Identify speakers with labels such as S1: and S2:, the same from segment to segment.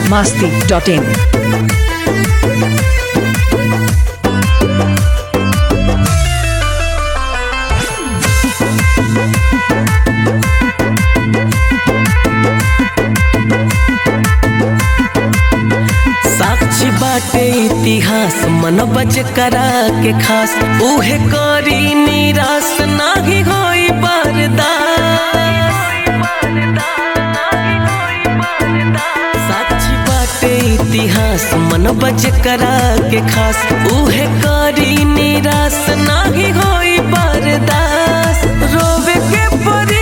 S1: biharmasti.in
S2: साक्षी बाटे इतिहास मन बज करा के खास उहे करी निराश नाही होई बर्दाश्त। साक्षी बाटे इतिहास मन बज करा के खास उहे करी निराश नाही होई बर्दाश्त। रोवे के परी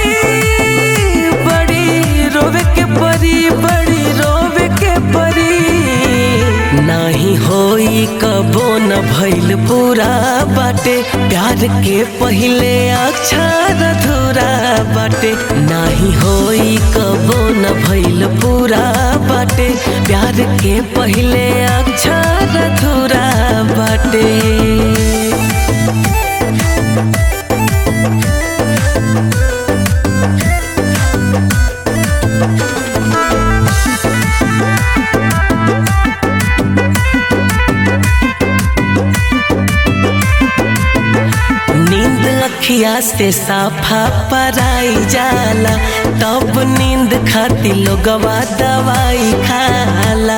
S2: बड़ी रोवे के परी बड़ी रोवे के परी नाही होई कबो न भइल पूरा बाटे प्यार के पहिले अक्षर अधूरा बाटे। नाही होई कबो न भइल पूरा बाटे प्यार के पहिले अक्षर अधूरा बाटे। अखिया से साफा पराई जाला तब नींद खाती लोगवा दवाई खाला।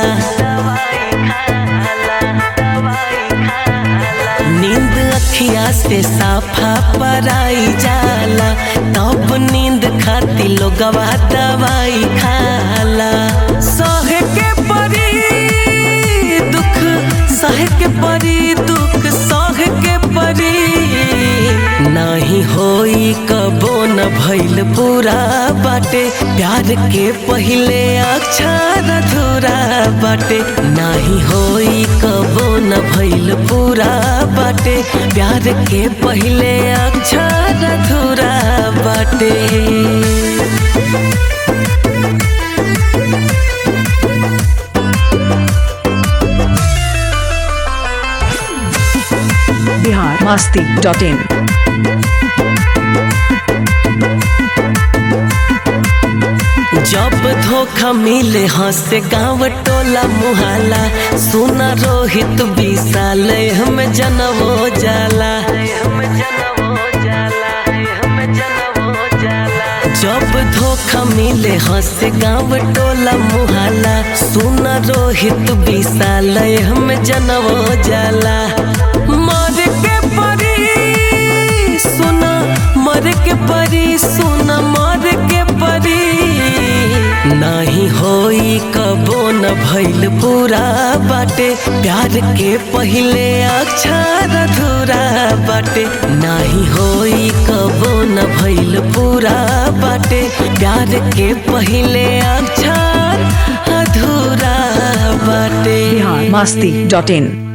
S2: नींद अखिया से साफा पराई जाला तब नींद खाती लोगवा दवाई खाला। सहे के परी दुख सहे के परी दुख सहे के परी नाही होई कबो न भइल पूरा बाटे प्यार के पहिले अक्षर अधूरा बाटे। नाही होई कबो न भइल पूरा बाटे प्यार के पहिले अक्षर अधूरा बाटे।
S1: biharmasti.in
S2: जब धोखा मिले हंसे गाँव टोला मुहाला सुना रोहित विशाल हम जनवो जाला। जब धोखा मिले हंसे गाँव टोला मुहाला सुना रोहित विशाल हम जनवो जाला। मर के परी सुना मर के परी सुना मर के परी नाही होई कबो न भइल पूरा बाटे प्यार के पहिले अक्षर अधूरा बाटे। नाही होई कबो न भइल पूरा बाटे प्यार के पहिले अक्षर अधूरा बाटे।
S1: biharmasti.in